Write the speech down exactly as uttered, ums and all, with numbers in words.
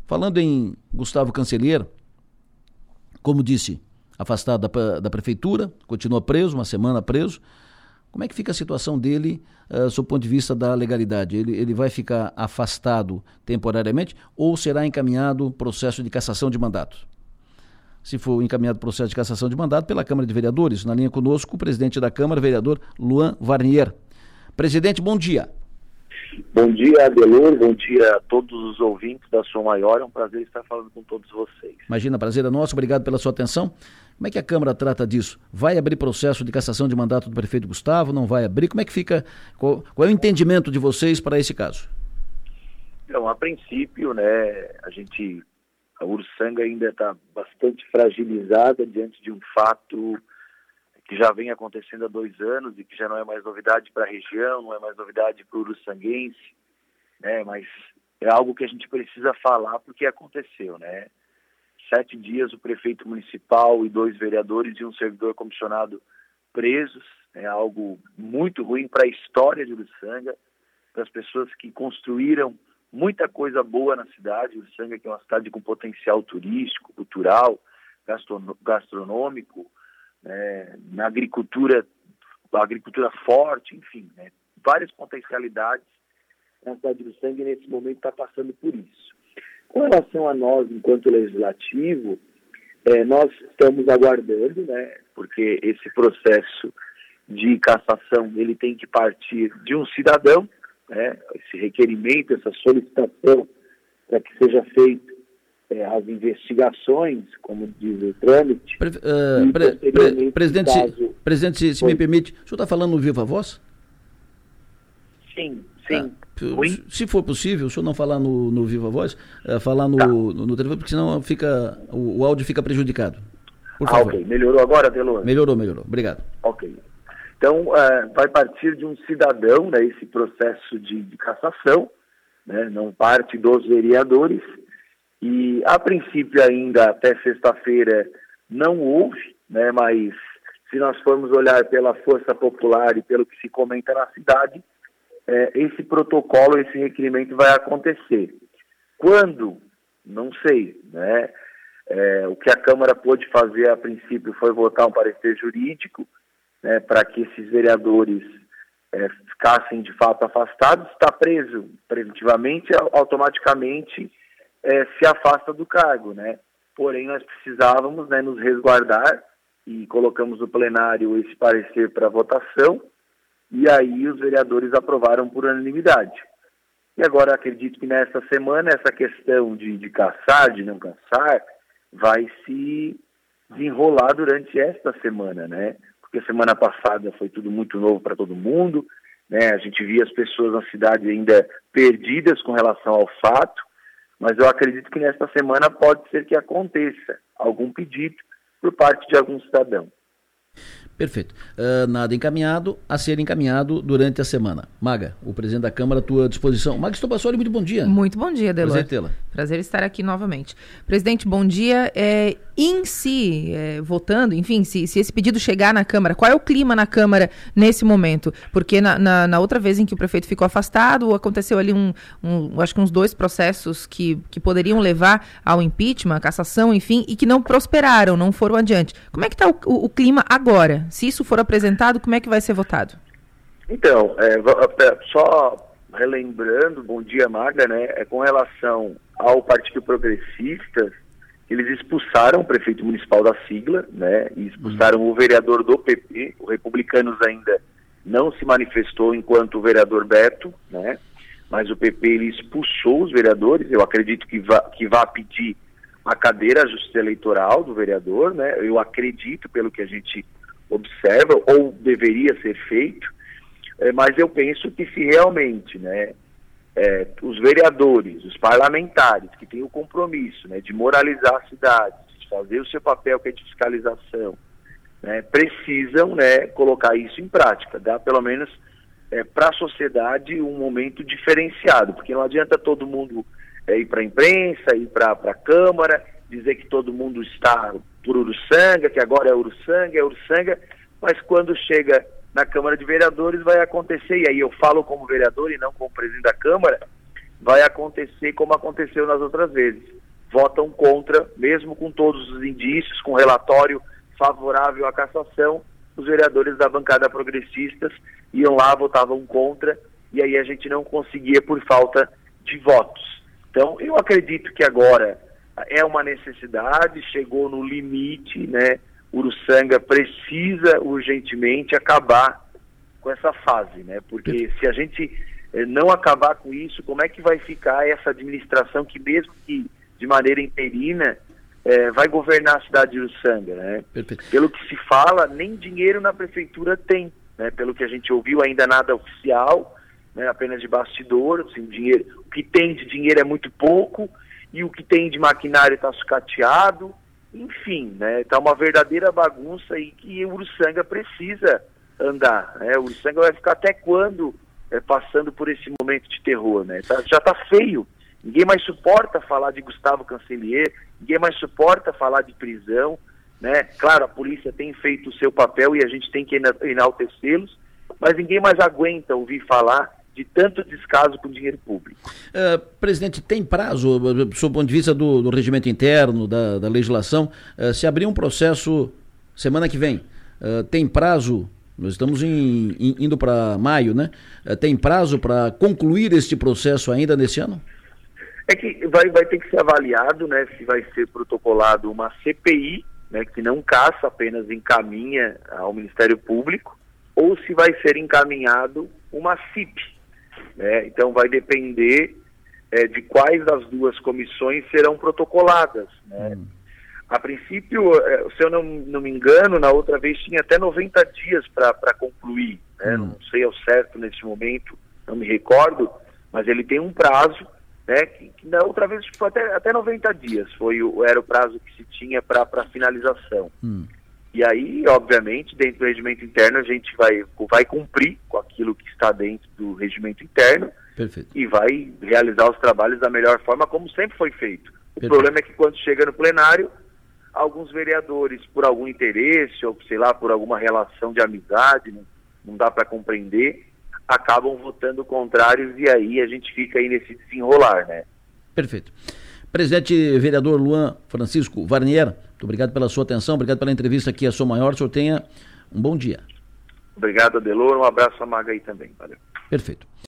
Falando em Gustavo Cancelheiro, como disse, afastado da, da prefeitura, continua preso, uma semana preso. Como é que fica a situação dele, uh, sob o ponto de vista da legalidade? Ele, ele vai ficar afastado temporariamente ou será encaminhado processo de cassação de mandato? Se for encaminhado processo de cassação de mandato pela Câmara de Vereadores, na linha conosco, o presidente da Câmara, vereador Luan Varnier. Presidente, bom dia. Bom dia, Adelor, bom dia a todos os ouvintes da Som Maior, é um prazer estar falando com todos vocês. Imagina, prazer é nosso, obrigado pela sua atenção. Como é que a Câmara trata disso? Vai abrir processo de cassação de mandato do prefeito Gustavo? Não vai abrir? Como é que fica? Qual, qual é o entendimento de vocês para esse caso? Então, a princípio, né, a gente, a Uruçanga ainda está bastante fragilizada diante de um fato que já vem acontecendo há dois anos e que já não é mais novidade para a região, não é mais novidade para o uruçanguense, né, mas é algo que a gente precisa falar porque aconteceu, né? Sete dias o prefeito municipal e dois vereadores e um servidor comissionado presos, é algo muito ruim para a história de Uruçanga, para as pessoas que construíram muita coisa boa na cidade. Uruçanga, que é uma cidade com potencial turístico, cultural, gastronômico, né, na agricultura, agricultura forte, enfim, né, várias potencialidades. A cidade de Uruçanga nesse momento está passando por isso. Com relação a nós, enquanto legislativo, é, nós estamos aguardando, né, porque esse processo de cassação ele tem que partir de um cidadão, né, esse requerimento, essa solicitação para que seja feito é, as investigações, como diz o trâmite. Pre, uh, pre, pre, presidente, caso, se, presidente, se, se me permite, o senhor está falando no Viva Voz? Sim, sim. Ah. Se for possível, o senhor não falar no, no Viva Voz, uh, falar no, tá. no, no telefone, porque senão fica, o, o áudio fica prejudicado. Por ah, favor. ok. Melhorou agora, Delor? Melhorou, melhorou. Obrigado. Ok. Então, uh, vai partir de um cidadão, né, esse processo de, de cassação, né, não parte dos vereadores, e a princípio ainda até sexta-feira não houve, né, mas se nós formos olhar pela força popular e pelo que se comenta na cidade, É, esse protocolo, esse requerimento vai acontecer. Quando? Não sei, né? É, o que a Câmara pôde fazer a princípio foi votar um parecer jurídico, né, para que esses vereadores é, ficassem de fato afastados. Está preso preventivamente, automaticamente é, se afasta do cargo, né? Porém, nós precisávamos, né, nos resguardar e colocamos no plenário esse parecer para votação. E aí os vereadores aprovaram por unanimidade. E agora acredito que nesta semana essa questão de, de caçar, de não caçar, vai se desenrolar durante esta semana, né? Porque semana passada foi tudo muito novo para todo mundo, né? A gente via as pessoas na cidade ainda perdidas com relação ao fato, mas eu acredito que nesta semana pode ser que aconteça algum pedido por parte de algum cidadão. Perfeito. Uh, nada encaminhado, a ser encaminhado durante a semana. Maga, o presidente da Câmara à tua disposição. Maga Estopassoli, muito bom dia. Muito bom dia, Delor. Prazer tê-la. Prazer estar aqui novamente. Presidente, bom dia. É, em si, é, votando, enfim, se, se esse pedido chegar na Câmara, qual é o clima na Câmara nesse momento? Porque na, na, na outra vez em que o prefeito ficou afastado, aconteceu ali um, um acho que uns dois processos que, que poderiam levar ao impeachment, à cassação, enfim, e que não prosperaram, não foram adiante. Como é que está o, o, o clima agora? Se isso for apresentado, como é que vai ser votado? Então, é, só relembrando, bom dia, Maga, né, é, com relação ao Partido Progressista, eles expulsaram o prefeito municipal da sigla, né, e expulsaram uhum. o vereador do P P, o Republicanos ainda não se manifestou enquanto o vereador Beto, né, mas o P P ele expulsou os vereadores. Eu acredito que vá, que vá pedir a cadeira à justiça eleitoral do vereador, né, eu acredito pelo que a gente observa, ou deveria ser feito, é, mas eu penso que se realmente, né, é, os vereadores, os parlamentares que têm o compromisso, né, de moralizar a cidade, de fazer o seu papel que é de fiscalização, né, precisam, né, colocar isso em prática, dar pelo menos é, para a sociedade um momento diferenciado, porque não adianta todo mundo é, ir para a imprensa, ir para a Câmara, dizer que todo mundo está por Uruçanga, que agora é Uruçanga, é Uruçanga, mas quando chega na Câmara de Vereadores vai acontecer, e aí eu falo como vereador e não como presidente da Câmara, vai acontecer como aconteceu nas outras vezes. votam contra, mesmo com todos os indícios, com relatório favorável à cassação, os vereadores da bancada progressistas iam lá, votavam contra, e aí a gente não conseguia por falta de votos. Então, eu acredito que agora é uma necessidade, chegou no limite, né? Uruçanga precisa urgentemente acabar com essa fase, né? Porque se a gente eh, não acabar com isso, como é que vai ficar essa administração que, mesmo que de maneira interina, eh, vai governar a cidade de Uruçanga, né? Perfeito. Pelo que se fala, nem dinheiro na prefeitura tem, né? Pelo que a gente ouviu, ainda nada oficial, né? Apenas de bastidor, assim, dinheiro, o que tem de dinheiro é muito pouco, e o que tem de maquinário está sucateado, enfim, né? Tá uma verdadeira bagunça e que o Uruçanga precisa andar, né? O Uruçanga vai ficar até quando é, passando por esse momento de terror, né? Tá, já tá feio, ninguém mais suporta falar de Gustavo Cancellier, ninguém mais suporta falar de prisão, né? Claro, a polícia tem feito o seu papel e a gente tem que enaltecê-los, mas ninguém mais aguenta ouvir falar de tanto descaso com o dinheiro público. Uh, presidente, tem prazo, do seu ponto de vista do, do regimento interno, da, da legislação, uh, se abrir um processo semana que vem, uh, tem prazo, nós estamos em, em, indo para maio, né? Uh, tem prazo para concluir este processo ainda nesse ano? É que vai, vai ter que ser avaliado, né, se vai ser protocolado uma C P I, né, que não caça, apenas encaminha ao Ministério Público, ou se vai ser encaminhado uma C I P. Né? Então vai depender é, de quais das duas comissões serão protocoladas. Né? Hum. A princípio, é, se eu não, não me engano, na outra vez tinha até noventa dias para concluir. Né? Hum. Não sei ao certo nesse momento, não me recordo, mas ele tem um prazo, né, que, que na outra vez foi até, até noventa dias, foi o, era o prazo que se tinha para finalização. Hum. E aí, obviamente, dentro do regimento interno, a gente vai, vai cumprir com aquilo que está dentro do regimento interno. Perfeito. E vai realizar os trabalhos da melhor forma, como sempre foi feito. O Perfeito. Problema é que quando chega no plenário, alguns vereadores, por algum interesse, ou sei lá, por alguma relação de amizade, não, não dá para compreender, acabam votando contrários e aí a gente fica aí nesse desenrolar, né? Perfeito. Presidente vereador Luan Francisco Warnier, muito obrigado pela sua atenção, obrigado pela entrevista aqui a Som Maior, o senhor tenha um bom dia. Obrigado, Adelor, um abraço a Maga aí também, valeu. Perfeito.